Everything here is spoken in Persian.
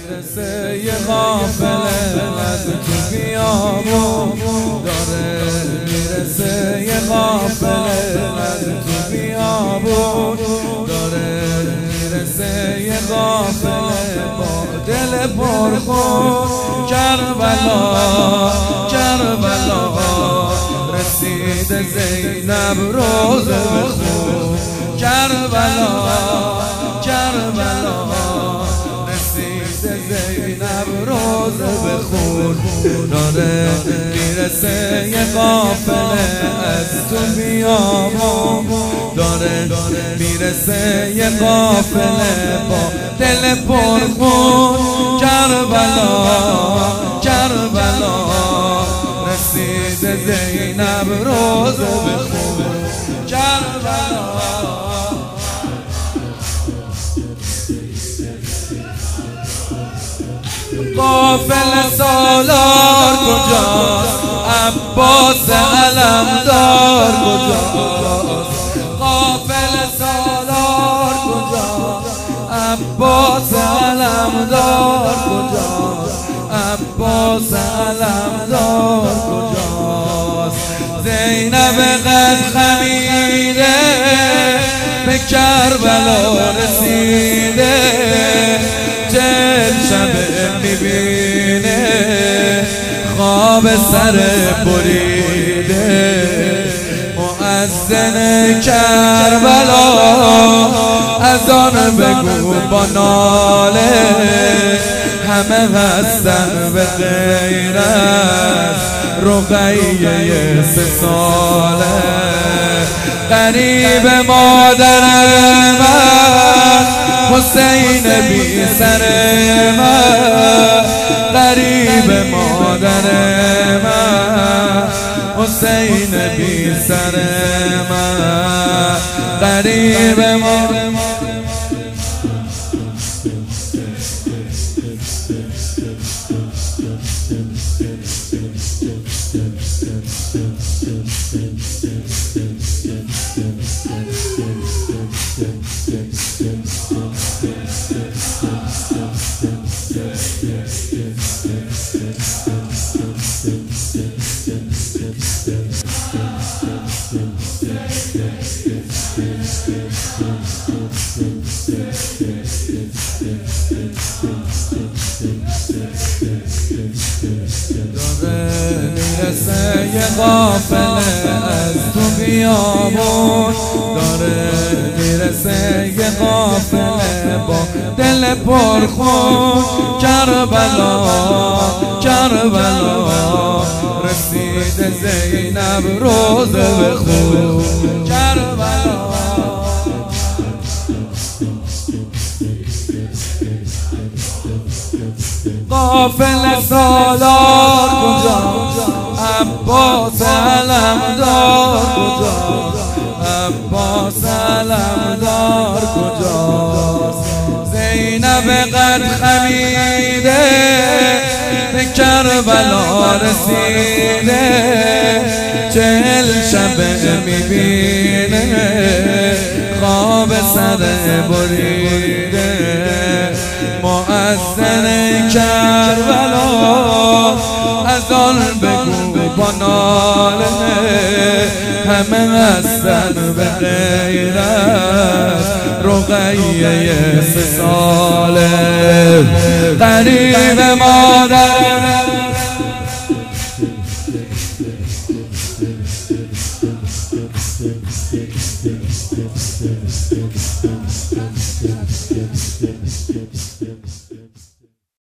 میرسه یه قافله از تو بیابون داره میرسه یه قافله از تو بیابون داره میرسه یه قافله با دل پرخون کربلا کربلا رسیده زینب روزه بخون کربلا کربلا رسیده زینب روزه بخون داره میرسه یه قافله از تو بیابون داره میرسه یه قافله با دل پرخون کربلا کربلا رسیده زینب روزه بخون کربلا قافله سالار کجاست عباس علمدار کجاست قافله سالار کجاست عباس علمدار کجاست عباس علمدار کجاست زینب قد خمیده به کربلا رسیده چل شبه میبینه خواب سر بریده مؤذن کربلا از آن بگو با ناله همه هستن به غیر از رقیه 3 ساله غریب مادر من حسین بی سر من غریب مادر من حسین بی سر من غریب مادر میرسه یه قافله از تو بیابون داره میرسه یه قافله با دل پرخون کربلا کربلا رسیده زینب روزه بخون کربلا قافله سالار کجاست عباس علمدار کجاست عباس علمدار کجاست زینب قد خمیده به کربلا رسیده 40 شبه میبینه خواب سر بریده مؤذن کربلا از آن بگو با ناله همه هستن به غیر از رقیه 3 ساله غریب مادر